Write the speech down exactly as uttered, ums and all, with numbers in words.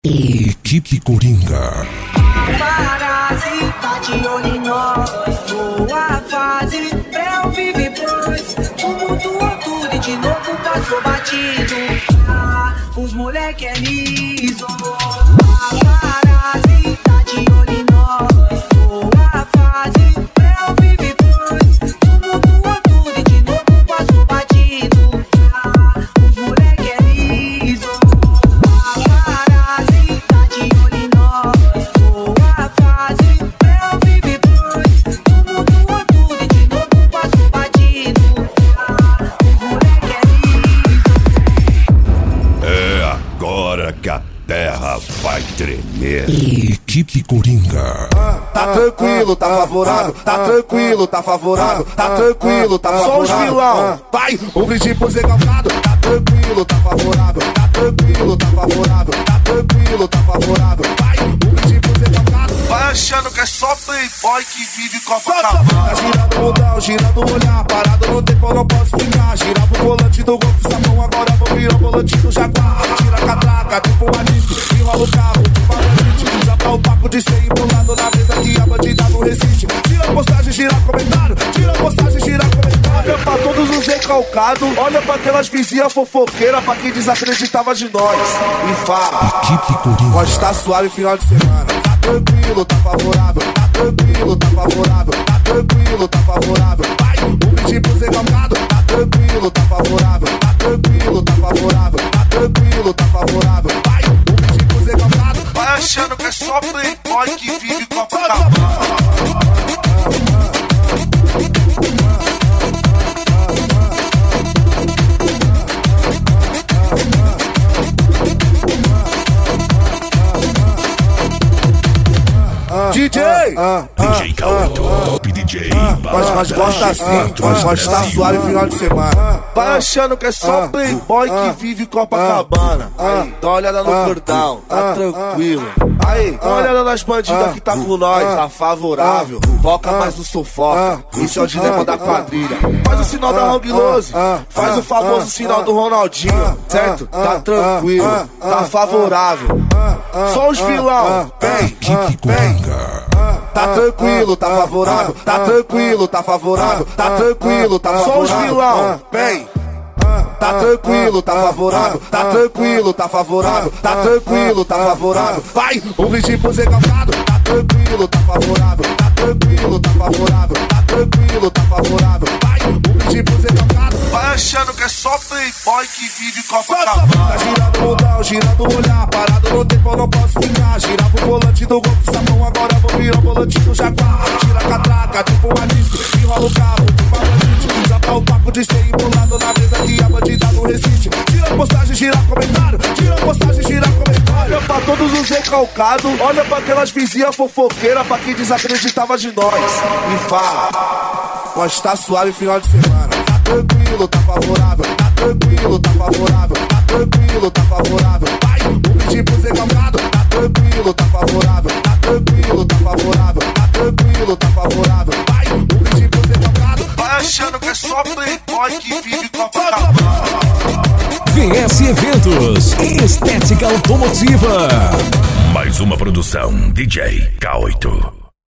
Equipe Coringa. Parasita de olho em nós, boa fase, Bel vive pois, tumultuou tudo e de novo passou batido. Ah, os moleque é liso. Parasita de olho em nós, boa fase, Bel vive pois, tumultuou tudo e de novo passou batido. Ah, os moleque é liso. Que a terra vai tremer. Equipe Coringa. Tá tranquilo, tá favorável. Tá tranquilo, tá favorável. Tá tranquilo, tá favorável. Só os vilão. Vai, um brinde pro Zé Calcado. Tá tranquilo, tá favorável. Tá tranquilo, tá favorável. Tá tranquilo, tá favorável. Vai, um brinde pro Zé Calcado. Vai achando que é só playboy que vive Copacabana. Tá girando o mundão, girando o olhar. Parado no tempo, eu não posso ficar. Girava o volante do golfe, sapão. Agora vou virar o volante do Jaguar. Tira a catraca, tipo uma disco. Enrola o cabo, tipo uma já tá o papo de ser embolado na mesa que a bandida não resiste. Tira a postagem, gira comentário. Tira a postagem, gira comentário. Olha pra todos os recalcados. Olha pra aquelas vizinhas fofoqueiras. Pra quem desacreditava de nós. E fala: Equipe Coringa. Pode estar suave final de semana. Tá tranquilo, tá favorável. Tá tranquilo, tá favorável. Tá tranquilo, tá favorável. Vai, um brinde pro Zé Calcado. Tá tranquilo, tá favorável. Tá tranquilo, tá favorável. Tá tranquilo, tá favorável. Vai, um brinde pro Zé Calcado. Vai achando que é só playboy que vive Copacabana. D J! D J K oito, top D J. Mas, mas gosta assim, mas gosta suave final de semana. Vai achando que é só playboy que vive Copacabana. Aí, dá uma olhada no cordão, tá tranquilo. Aí, dá uma olhada nas bandidas que tá com nós, tá favorável. Foca mais no sufoca, esse é o dilema da quadrilha. Faz o sinal da Hang Lose, faz o famoso sinal do Ronaldinho, certo? Tá tranquilo, tá favorável. Só os vilão, vem, Equipe Coringa. Tá tranquilo, tá favorável. Tá tranquilo, tá favorável. Tá tranquilo, tá favorável. Só os vilão, vem. Tá tranquilo, tá favorável. Tá tranquilo, tá favorável. Tá tranquilo, tá favorável. Vai, um brinde pro Zé Calcado. Tá tranquilo, tá favorável. Tá tranquilo, tá favorável. Tá tranquilo, tá favorável. Vai, um brinde pro Zé Calcado. Vai achando que é só playboy que vive Copacabana. Tá girando o mundão, girando o olhar. Parado no tempo, eu não posso ficar. Girava o volante do golfe, sapão. Agora vou virar o volante do Jaguar. Tira a catraca, tipo uma disco. Enrola o cabo, tipo uma bandite. Já tá o papo de ser embolado na mesa que a bandida não resiste. Tira a postagem, gira comentário. Tira a postagem, gira comentário. Olha pra todos os recalcados. Olha pra aquelas vizinhas fofoqueiras. Pra quem desacreditava de nós. E fala: pode tá suave final de semana. Tá tranquilo, tá favorável. Tá tranquilo, tá favorável. Tá tranquilo, tá favorável. Vai, um brinde pro Zé Calcado. Tá tranquilo, tá favorável. Tá tranquilo, tá favorável. Tá tranquilo, tá favorável. Vai, um brinde pro Zé Calcado. Vai achando que é só playboy que vive Copacabana. V S Eventos, Estética Automotiva. Mais uma produção D J K oito.